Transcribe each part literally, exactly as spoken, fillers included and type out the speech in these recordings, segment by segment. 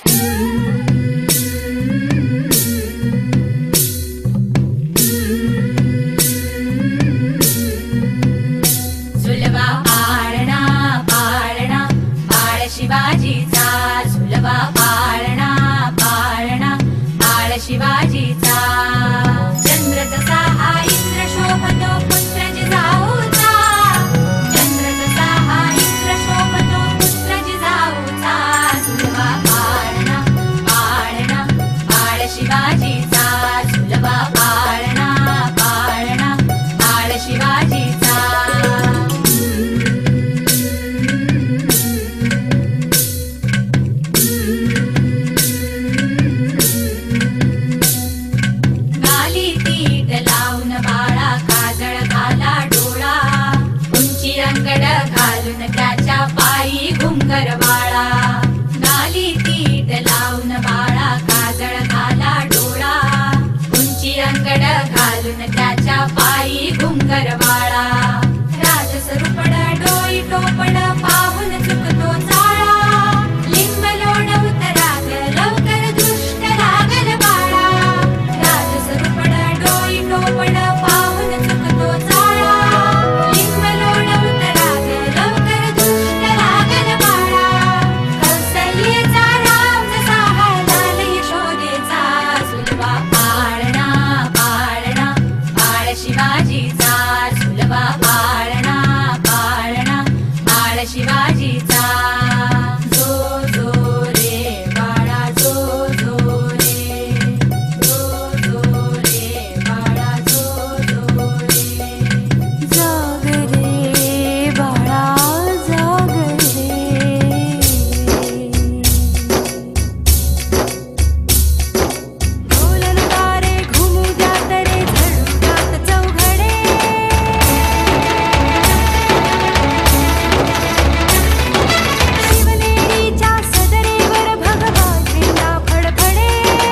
झुलवा पाळणा पाळणा बाळ शिवाजीचा, झुलवा पाळणा पाळणा बाळ शिवाजीचा. चंद्र जसा हा इंद्र शोभतो पुत्र जिजाऊचा, चंद्र जसा हा इंद्र शोभतो पुत्र जिजाऊचा. झुलवा पाळणा पाळणा बाळ शिवाजीचा, झुलवा पाळणा पाळणा बाळ शिवाजीचा. गाली तीट लावून बाळा काजळ घाला डोळा, उंची रंगड घालून त्याच्या पायी घुंगर बाळा. गाली तीट लावून बाळा काजळ घाला डोळा, उंची रंगड घालून त्याच्या पायी घुंगर बाळा. राजसरूपड डोई टोपड पाहून चुकतो चाळा, लिंब लोण उतराग लवकर दृष्ट लागल बाळा. राजसरूपड डोई टोपड पाहून चुकतो चाळा, लिंब लोण उतराग लवकर दृष्ट लागल बाळा. कौसल्येचा राम जसा हा लाल यशोदेचा, झुलवा पाळणा पाळणा बाळ शिवाजीचा, झुलवा पाळणा पाळणा बाळ शिवाजीचा. जो जो रे बाळा जो जो रे, जो जो रे बाळा जो जो रे. जाग रे बाळा जाग रे, ढोल तारे घुमू द्यात रे झळू द्यात चौघडे. शिवनेरीच्या सदरेवर भगवा झेंडा फडफडे.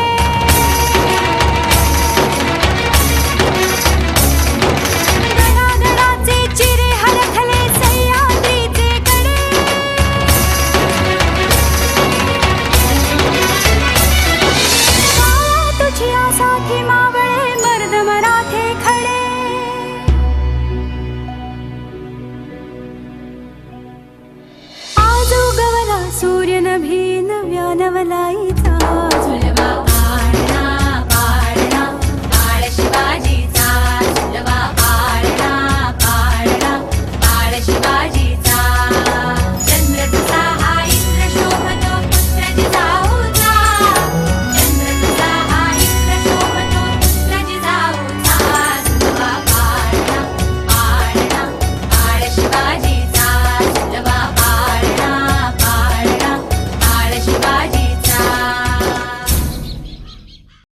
गडागडाचे चिरे हलखले सह्याद्रीचे कडे. काया तुझी आसाकी मावळे मर्द मराठे खडे. आज उगवला सूर्य नभी नव्या नवलाई